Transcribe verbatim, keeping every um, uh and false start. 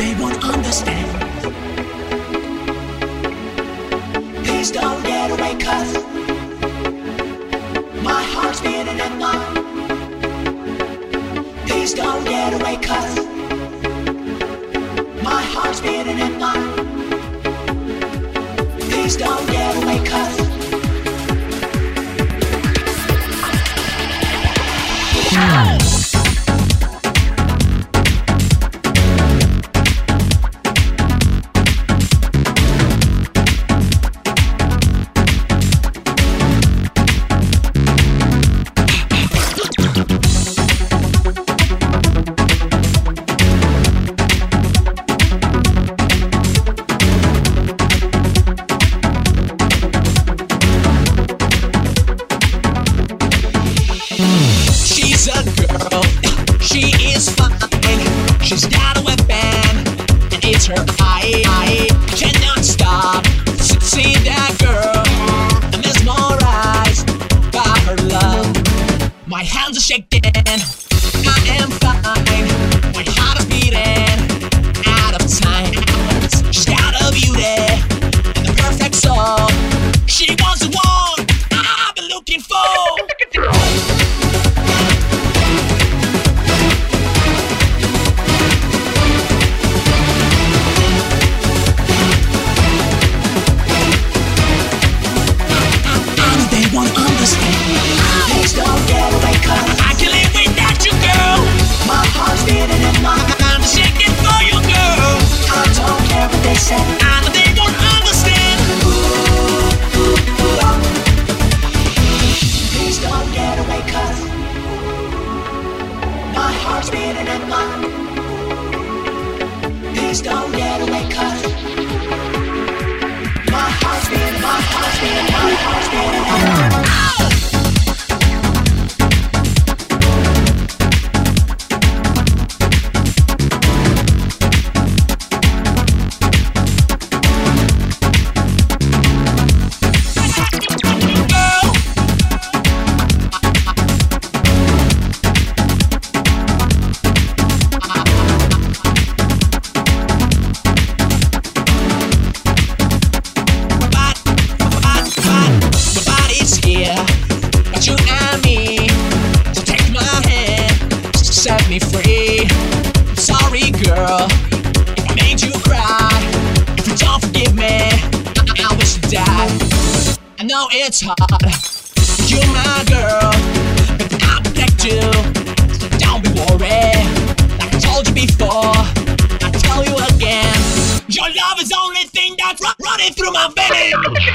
they won't understand. Please don't get away, cause my heart's beating in mine. Please don't get away, cause my heart's beating in mine. Please don't get away, cause oh! She's a girl, she is fine. She's got a weapon, and it's her eye. I cannot stop. See that girl, I'm mesmerized by her love. My hands are shaking, I am fine. My heart is beating out of time. She's got a beauty and the perfect soul. She wants the one I've been looking for. Please don't get away, cause I can't live without you, girl. My heart's beating in mine. I'm shaking for you, girl. I don't care what they say. I know they won't understand. Ooh, ooh, ooh, oh. Please don't get away, cause my heart's beating in mine. Please don't get away, cause my heart's beating, my heart's beating, my heart's beating in mine. Set me free. I'm sorry, girl, if I made you cry. If you don't forgive me, I, I wish to die. I know it's hard. You're my girl, but I'll protect you. Don't be worried. Like I told you before, I tell you again. Your love is the only thing that's run- running through my veins.